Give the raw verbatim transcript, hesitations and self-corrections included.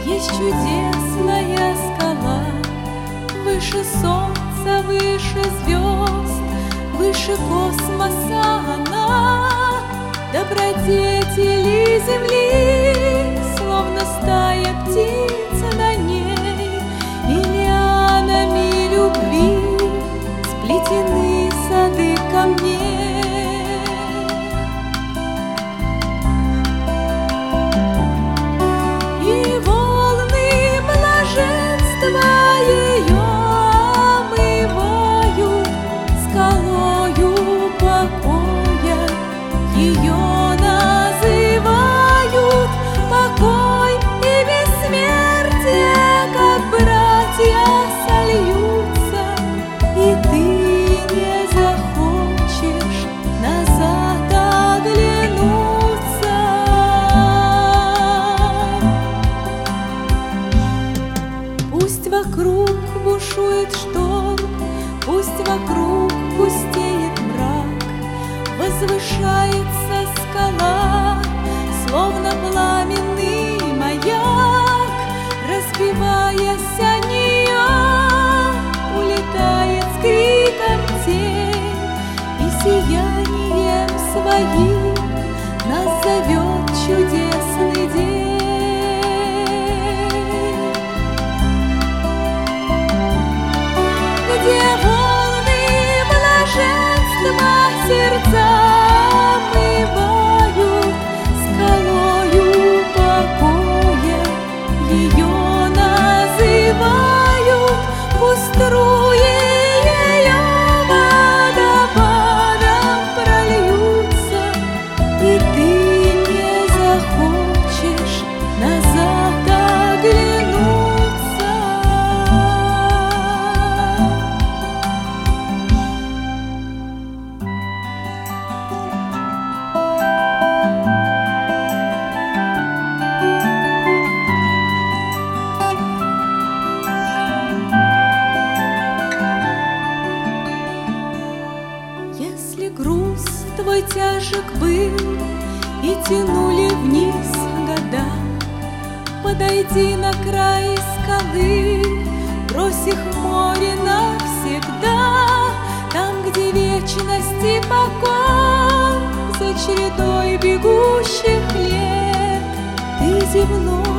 Есть чудесная скала, выше солнца, выше звезд, выше космоса она, добродетели земли, словно стая птиц на ней, и лианами любви сплетены сады камней. И волны блаженства ее омывают скалою покоя, ее называют покой и бессмертие, как братья сольются, и ты не захочешь назад оглянуться. Пусть вокруг бушует шторм, пусть вокруг густеет мрак, возвышается скала, словно пламенный маяк, разбиваясь о нее, улетает с криком тень, и сиянием своим нас зовет чудесный день. Где волны блаженства сердца омывают скалою покоя, ее называют, пусть струи ее водопадом прольются, и ты не захочешь назад оглянуться. Если груз твой тяжек был и тянули вниз года, подойди на край скалы, брось их в море навсегда. Там, где вечность и покой, за чередой бегущих лет ты земной